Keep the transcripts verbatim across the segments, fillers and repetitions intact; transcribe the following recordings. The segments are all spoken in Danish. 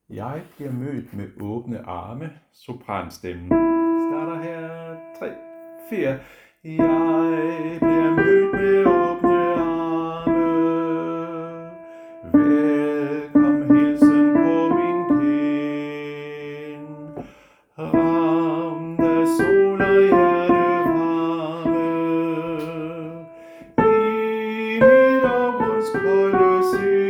Jeg bliver mødt med åbne arme, sopranstemmen. Starter her, tre, fire. Jeg bliver mødt med åbne arme. Velkommen hilsen på min kind. Ramt af sol og hjertevarme. I mit afgrundskolde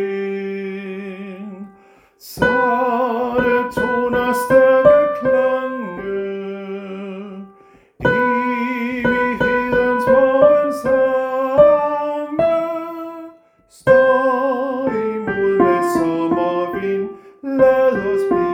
sind. Så det toner stærke klange. Evighedens morgensange. Står imod med sommervind. Lad os blive